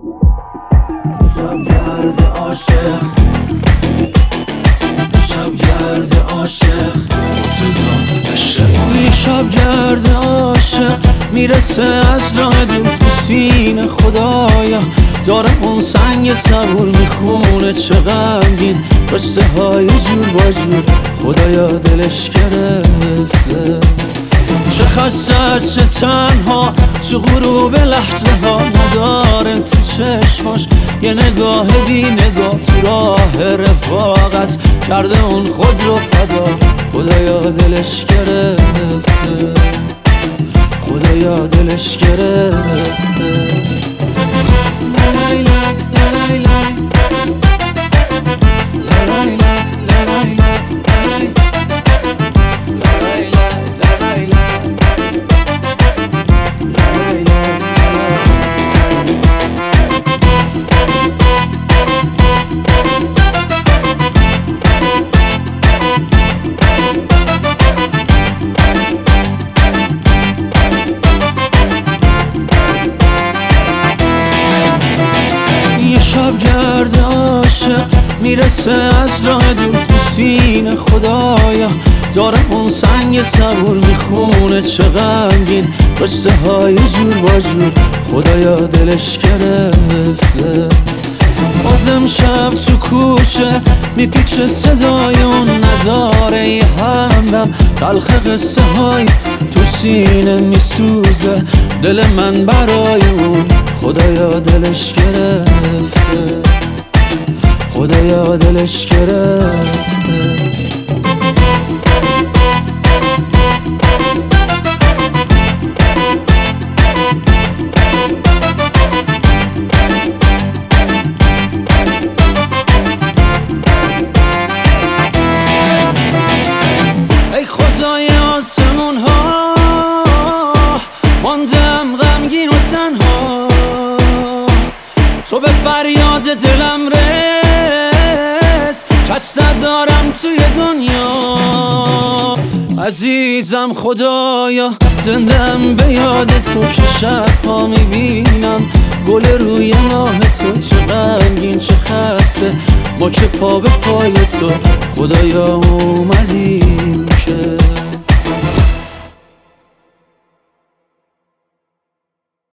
شبگرد عاشق، شبگرد عاشق، مرتضی اشرفی. شبگرد عاشق میرسه از راه دور تو سینه خدایا، داره اون سنگ صبور میخونه چه غمگین قصه های جور با جور خدایا دلش گرفته. چه خسته است چه تنها تو غروب لحظه ها نداره تو چشماش یه نگاه بی نگاه تو راه رفاقت کرده اون خود رو فدا خدایا دلش گرفته، خدایا دلش گرفته. شبگرد عاشق میرسه از راه دور تو سینه خدایا، داره اون سنگ صبور میخونه چه غمگین قصه های جور با جور خدایا دلش گرفته. بازم شب تو کوچه میپیچه صدای اون نداره یه همدم تلخ قصه های تو سینه میسوزه دل من برای اون خدایا دلش گرفته، خدایا دلش گرفته. ای خدای آسمون ها ماندم غمگین و تنها، تو به فریاد دلم رس کس ندارم توی دنیا. عزیزم خدایا زندم به یاد تو که شبها میبینم گل روی ماه تو چه غمگین چه خسته ما که پا به پای تو خدایا اومدیم که